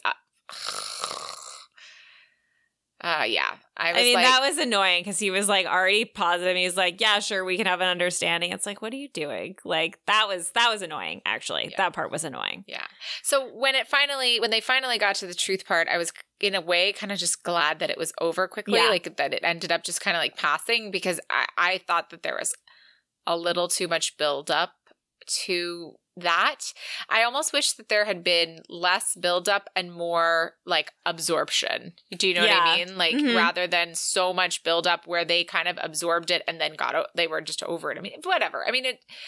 Yeah. I mean, that was annoying because he was like already positive. He's like, yeah, sure, we can have an understanding. It's like, what are you doing? Like that was annoying, actually. Yeah. That part was annoying. Yeah. So when they finally got to the truth part, I was in a way kind of just glad that it was over quickly, like that it ended up just kind of like passing because I thought that there was a little too much build up to that. I almost wish that there had been less buildup and more like absorption. Do you know what I mean? Like rather than so much buildup where they kind of absorbed it and then they were just over it. I mean, whatever. I mean,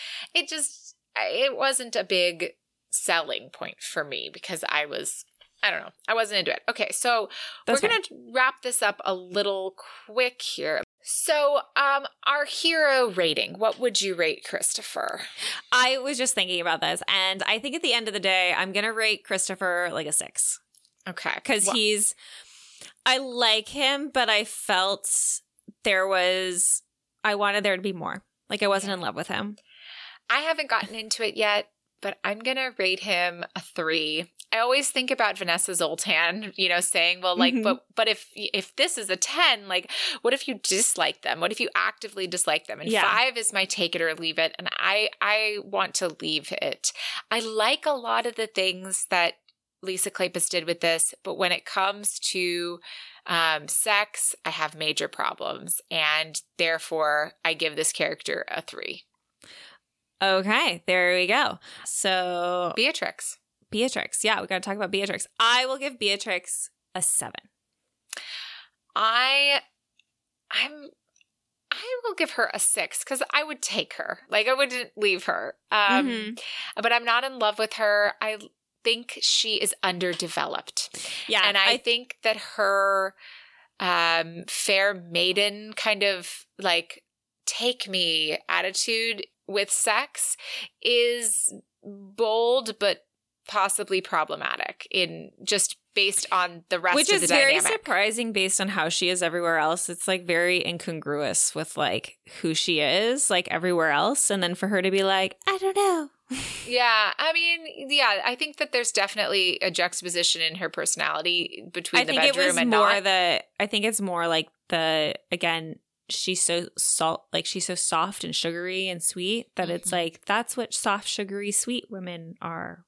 it wasn't a big selling point for me because I wasn't into it. Okay, so we're going to wrap this up a little quick here. So, our hero rating, what would you rate Christopher? I was just thinking about this, and I think at the end of the day, I'm going to rate Christopher like a 6. Okay. Because I like him, but I felt I wanted there to be more. Like, I wasn't in love with him. I haven't gotten into it yet, but I'm going to rate him a 3. I always think about Vanessa Zoltan, saying, well, like, but if this is a 10, like, what if you dislike them? What if you actively dislike them? And 5 is my take it or leave it. And I want to leave it. I like a lot of the things that Lisa Kleypas did with this, but when it comes to sex, I have major problems. And therefore, I give this character a 3. Okay, there we go. So Beatrix. Yeah, we got to talk about Beatrix. I will give Beatrix a 7. I will give her a 6 because I would take her. Like I wouldn't leave her. But I'm not in love with her. think she is underdeveloped. Yeah. And I think that her fair maiden kind of like take me attitude with sex is bold but possibly problematic in just based on the rest Which of the is very dynamic. surprising based on how she is everywhere else. It's like very incongruous with like who she is like everywhere else. And then for her to be like, I don't know. Yeah. I mean, yeah, I think that there's definitely a juxtaposition in her personality between the bedroom and not. I think it's more like again, she's so she's so soft and sugary and sweet that it's like, that's what soft, sugary, sweet women are.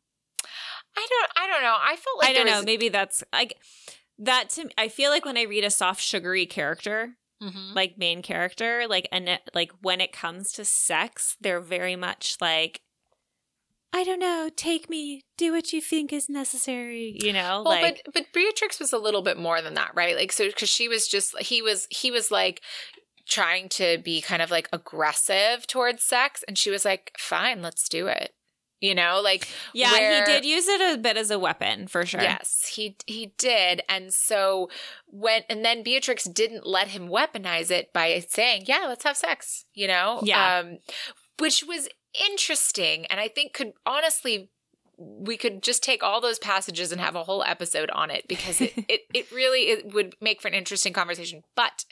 I don't know. I felt like I don't know. Maybe that's like that to me. I feel like when I read a soft, sugary character, like main character, like, and like when it comes to sex, they're very much like, I don't know, take me, do what you think is necessary, you know? Well, like, but Beatrix was a little bit more than that, right? Like, so because she was just he was like trying to be kind of like aggressive towards sex, and she was like, fine, let's do it. You know, like, yeah, he did use it a bit as a weapon for sure. Yes, he did. And so and then Beatrix didn't let him weaponize it by saying, yeah, let's have sex, you know? Yeah. Which was interesting. And I think we could just take all those passages and have a whole episode on it because it really would make for an interesting conversation. But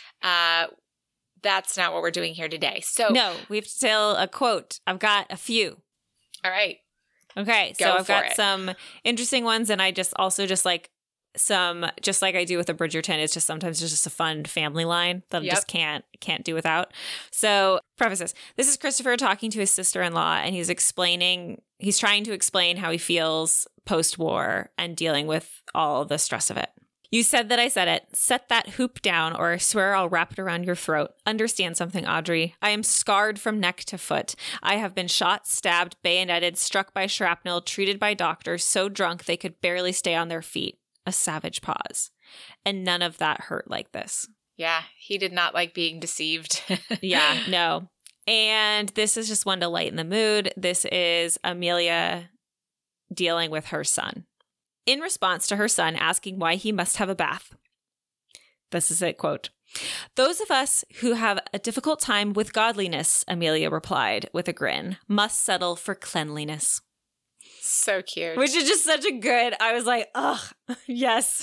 that's not what we're doing here today. So no, we have to tell a quote. I've got a few. All right. Okay. So I've got some interesting ones, and I just like some, just like I do with a Bridgerton, it's just sometimes it's just a fun family line that I just can't do without. So prefaces. This is Christopher talking to his sister-in-law, and he's trying to explain how he feels post-war and dealing with all the stress of it. You said that I said it. Set that hoop down, or I swear I'll wrap it around your throat. Understand something, Audrey. I am scarred from neck to foot. I have been shot, stabbed, bayoneted, struck by shrapnel, treated by doctors, so drunk they could barely stay on their feet. A savage pause. And none of that hurt like this. Yeah, he did not like being deceived. Yeah, no. And this is just one to lighten the mood. This is Amelia dealing with her son. In response to her son asking why he must have a bath. This is it, quote. Those of us who have a difficult time with godliness, Amelia replied with a grin, must settle for cleanliness. So cute. Which is just such a good, I was like, ugh, yes.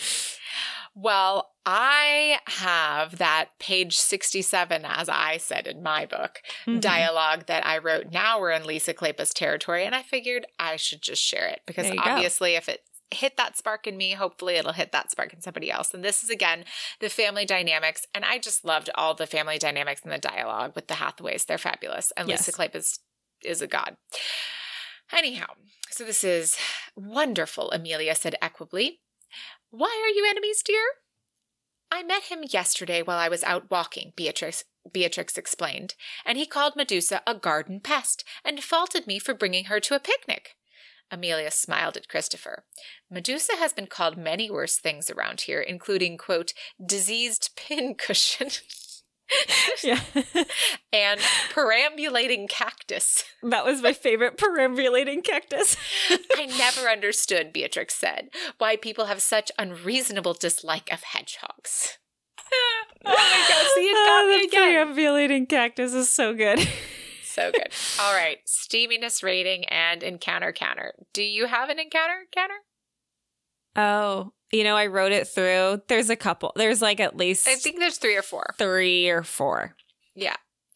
Well, I have that page 67, as I said in my book, dialogue that I wrote. Now we're in Lisa Kleypa's territory, and I figured I should just share it because obviously if it hit that spark in me, hopefully it'll hit that spark in somebody else. And this is, again, the family dynamics, and I just loved all the family dynamics in the dialogue with the Hathaways. They're fabulous, and Lisa Kleypa is a god. Anyhow, so this is wonderful, Amelia said equably. Why are you enemies, dear? I met him yesterday while I was out walking, Beatrix explained, and he called Medusa a garden pest and faulted me for bringing her to a picnic. Amelia smiled at Christopher. Medusa has been called many worse things around here, including, quote, diseased pincushion. Yeah. And perambulating cactus. That was my favorite, perambulating cactus. I never understood, Beatrix said, why people have such unreasonable dislike of hedgehogs. Oh my God, see, it got me again. Perambulating cactus is so good. So good. All right, steaminess rating and encounter counter. Do you have an encounter counter? Oh, I wrote it through. There's a couple. There's like at least, I think there's 3 or 4. 3 or 4. Yeah.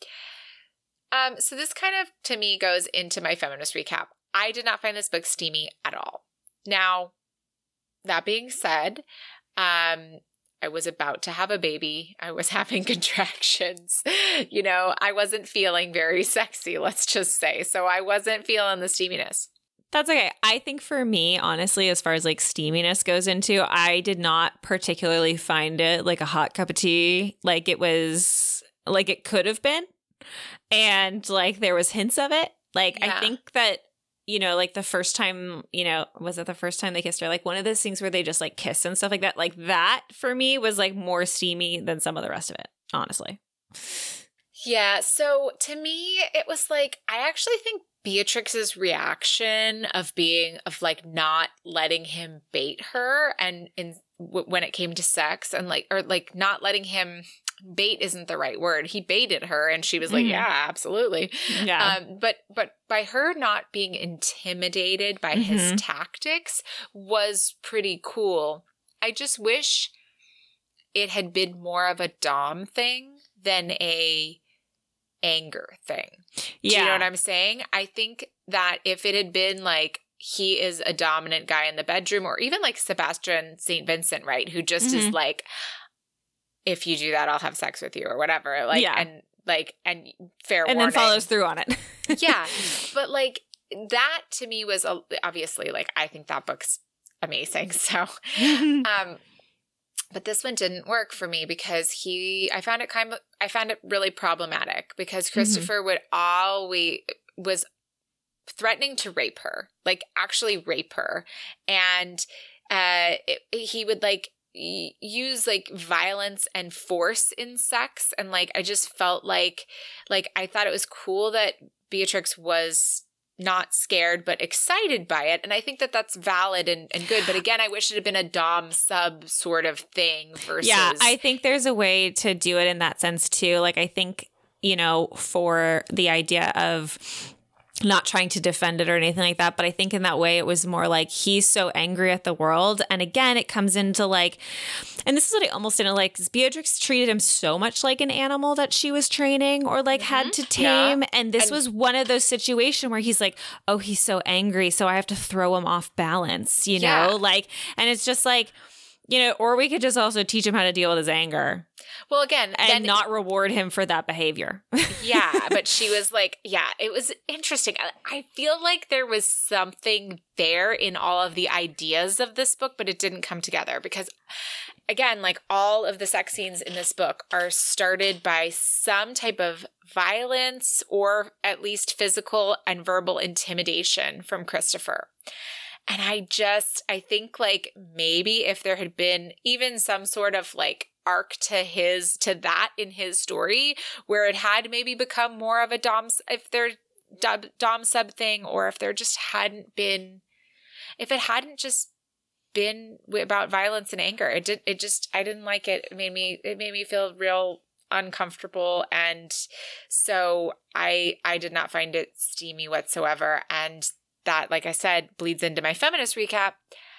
So this kind of, to me, goes into my feminist recap. I did not find this book steamy at all. Now, that being said, I was about to have a baby. I was having contractions. I wasn't feeling very sexy, let's just say. So I wasn't feeling the steaminess. That's okay. I think for me, honestly, as far as like steaminess goes into, I did not particularly find it like a hot cup of tea. Like it was, like it could have been. And like there was hints of it. Like I think that, like the first time, was it the first time they kissed her? Like one of those things where they just like kiss and stuff like that. Like that for me was like more steamy than some of the rest of it, honestly. Yeah. So to me, it was like, I actually think Beatrix's reaction of like not letting him bait her and when it came to sex and like, or like not letting him bait isn't the right word. He baited her and she was like, yeah, absolutely. Yeah. But by her not being intimidated by his tactics was pretty cool. I just wish it had been more of a Dom thing than a anger thing. Yeah. Do you know what I'm saying? I think that if it had been like he is a dominant guy in the bedroom, or even like Sebastian St. Vincent, right? Who just is like, if you do that, I'll have sex with you or whatever. Like, and fair warning. And then follows through on it. Yeah. But like that to me was obviously like, I think that book's amazing. So, but this one didn't work for me because I found it really problematic because Christopher was threatening to rape her, like actually rape her. And he would like use like violence and force in sex. And like, I just felt like I thought it was cool that Beatrix was not scared, but excited by it. And I think that that's valid and good. But again, I wish it had been a Dom sub sort of thing versus. Yeah, I think there's a way to do it in that sense too. Like, I think, for the idea of not trying to defend it or anything like that. But I think in that way, it was more like he's so angry at the world. And again, it comes into like, and this is what I almost didn't like, because Beatrix treated him so much like an animal that she was training or like had to tame. Yeah. And this was one of those situations where he's like, oh, he's so angry, so I have to throw him off balance, know? Like, and it's just like, or we could just also teach him how to deal with his anger. Well, again, and not reward him for that behavior. Yeah, but she was like, it was interesting. I feel like there was something there in all of the ideas of this book, but it didn't come together because, again, like all of the sex scenes in this book are started by some type of violence or at least physical and verbal intimidation from Christopher. And I think like maybe if there had been even some sort of like arc to that in his story where it had maybe become more of a Dom sub thing, or if there just hadn't been, if it hadn't just been about violence and anger, I didn't like it. It made me feel real uncomfortable. And so I did not find it steamy whatsoever. And that, like I said, bleeds into my feminist recap.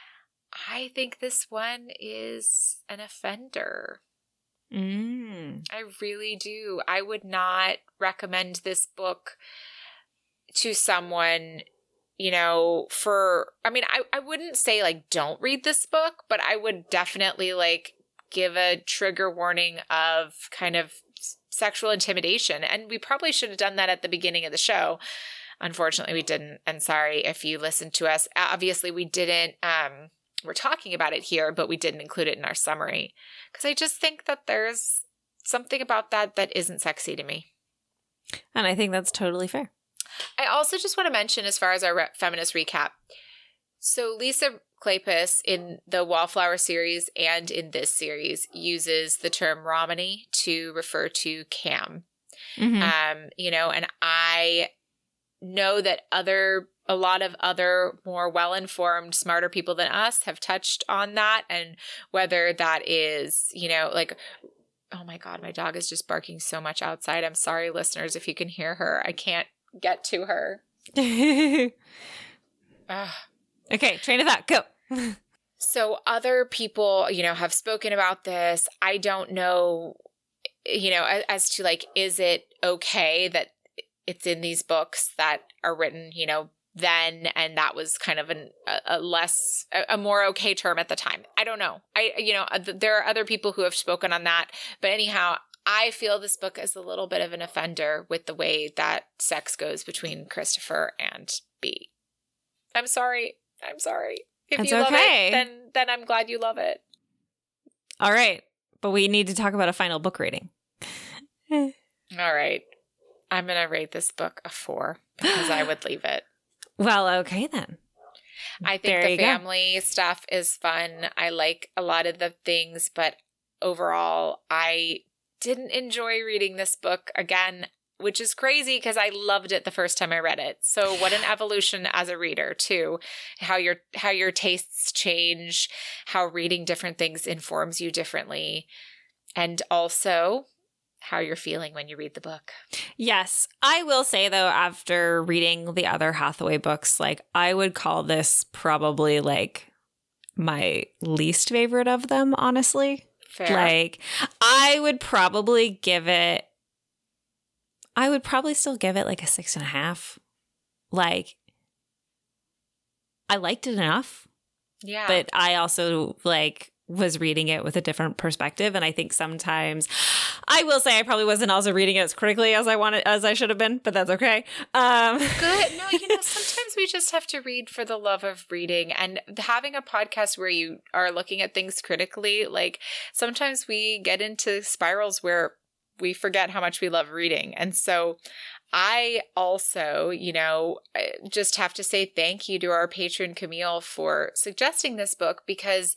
I think this one is an offender. I really do. I would not recommend this book to someone, I wouldn't say like don't read this book, but I would definitely like give a trigger warning of kind of sexual intimidation. And we probably should have done that at the beginning of the show. Unfortunately, we didn't. And sorry if you listened to us. Obviously, we didn't. We're talking about it here, but we didn't include it in our summary. Because I just think that there's something about that isn't sexy to me. And I think that's totally fair. I also just want to mention, as far as our feminist recap, so Lisa Kleypas in the Wallflower series and in this series uses the term Romany to refer to Cam. And I know that a lot of other more well-informed, smarter people than us have touched on that, and whether that is, like, oh my God, my dog is just barking so much outside. I'm sorry, listeners, if you can hear her. I can't get to her. Okay, train of thought, go. So other people, have spoken about this. I don't know, as to like, is it okay that it's in these books that are written, then, and that was kind of a more okay term at the time. I don't know. There are other people who have spoken on that, but anyhow, I feel this book is a little bit of an offender with the way that sex goes between Christopher and B. I'm sorry. If That's you love okay. it, then I'm glad you love it. All right, but we need to talk about a final book rating. All right. I'm going to rate this book a 4 because I would leave it. Well, okay then. I think the family stuff is fun. I like a lot of the things, but overall, I didn't enjoy reading this book. Again, which is crazy because I loved it the first time I read it. So what an evolution as a reader too, how your tastes change, how reading different things informs you differently, and also how you're feeling when you read the book. Yes. I will say, though, after reading the other Hathaway books, like, I would call this probably, like, my least favorite of them, honestly. Fair. Like, I would probably still give it, like, a 6.5. Like, I liked it enough. Yeah. But I also, like, was reading it with a different perspective. And I think sometimes I will say I probably wasn't also reading it as critically as I should have been, but that's okay. Good. No, sometimes we just have to read for the love of reading, and having a podcast where you are looking at things critically, like sometimes we get into spirals where we forget how much we love reading. And so I also, just have to say thank you to our patron Camille for suggesting this book because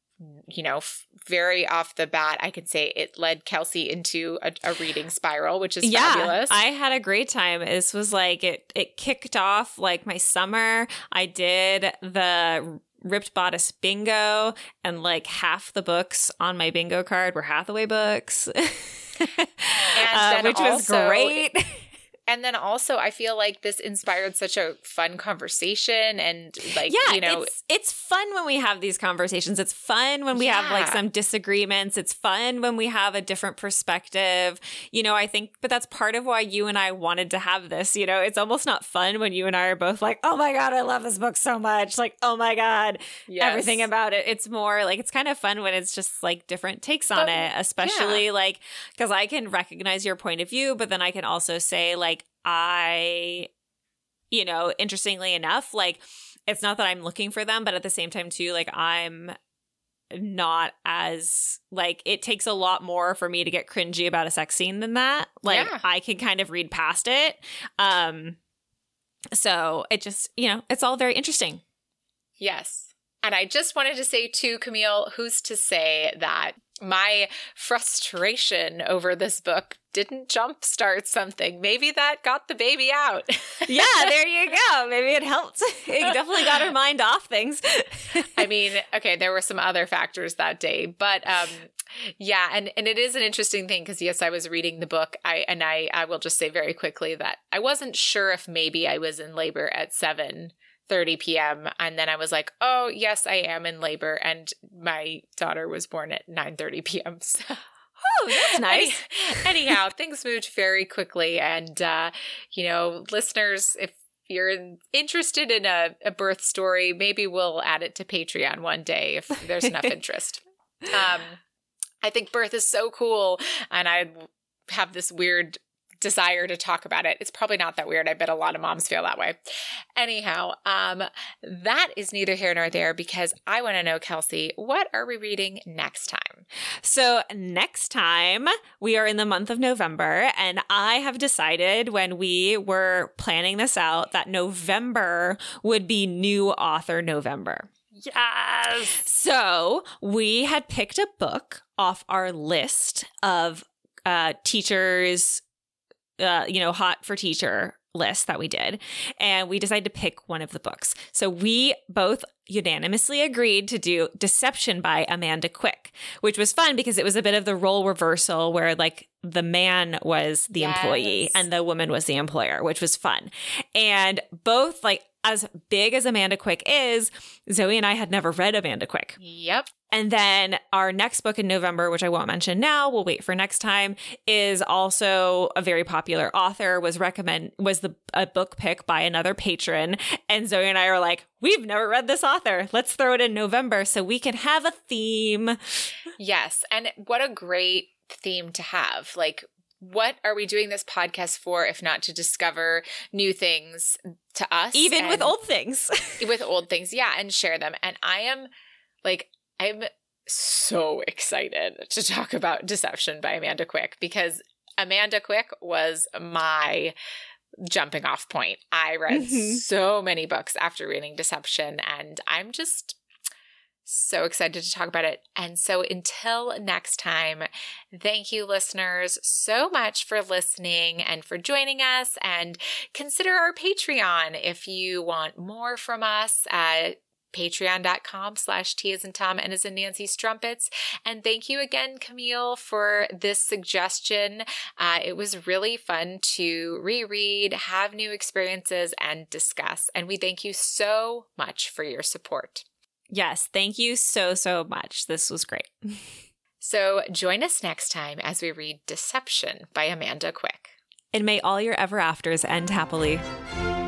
very off the bat, I can say it led Kelsey into a reading spiral, which is fabulous. I had a great time. This was like, it kicked off like my summer. I did the Ripped Bodice bingo, and like half the books on my bingo card were Hathaway books, which was great. And then also, I feel like this inspired such a fun conversation, and like, it's fun when we have these conversations. It's fun when we have like some disagreements. It's fun when we have a different perspective, I think, but that's part of why you and I wanted to have this, it's almost not fun when you and I are both like, oh my God, I love this book so much. Like, oh my God, everything about it. It's more like, it's kind of fun when it's just like different takes on it, especially like, because I can recognize your point of view, but then I can also say like, interestingly enough, like, it's not that I'm looking for them, but at the same time too, like, I'm not as like, it takes a lot more for me to get cringy about a sex scene than that. Like, I can kind of read past it. So it just, it's all very interesting. Yes. And I just wanted to say too, Camille, who's to say that my frustration over this book didn't jumpstart something? Maybe that got the baby out. Yeah, there you go. Maybe it helped. It definitely got her mind off things. I mean, okay, there were some other factors that day, but and it is an interesting thing because yes, I was reading the book. I will just say very quickly that I wasn't sure if maybe I was in labor at 7:30 p.m. And then I was like, oh, yes, I am in labor. And my daughter was born at 9:30 p.m. So. Oh, that's nice. Anyhow, things moved very quickly. And, listeners, if you're interested in a birth story, maybe we'll add it to Patreon one day if there's enough interest. I think birth is so cool. And I have this weird desire to talk about it. It's probably not that weird. I bet a lot of moms feel that way. Anyhow, that is neither here nor there because I want to know, Kelsey, what are we reading next time? So next time we are in the month of November, and I have decided when we were planning this out that November would be new author November. Yes. So we had picked a book off our list of teachers hot for teacher list that we did. And we decided to pick one of the books. So we both unanimously agreed to do Deception by Amanda Quick, which was fun because it was a bit of the role reversal where like the man was the employee and the woman was the employer, which was fun. And both like as big as Amanda Quick is, Zoe and I had never read Amanda Quick. Yep. And then our next book in November, which I won't mention now, we'll wait for next time, is also a very popular author, was a book pick by another patron. And Zoe and I are like, we've never read this author. Let's throw it in November so we can have a theme. Yes. And what a great theme to have. Like, what are we doing this podcast for if not to discover new things to us? Even with old things. With old things, yeah, and share them. And I'm so excited to talk about Deception by Amanda Quick because Amanda Quick was my jumping off point. I read so many books after reading Deception, and I'm just So excited to talk about it. And so until next time, thank you, listeners, so much for listening and for joining us. And consider our Patreon if you want more from us at patreon.com/T as in Tom, N as in Nancy Strumpets. And thank you again, Camille, for this suggestion. It was really fun to reread, have new experiences, and discuss. And we thank you so much for your support. Yes, thank you so, so much. This was great. So join us next time as we read Deception by Amanda Quick. And may all your ever afters end happily.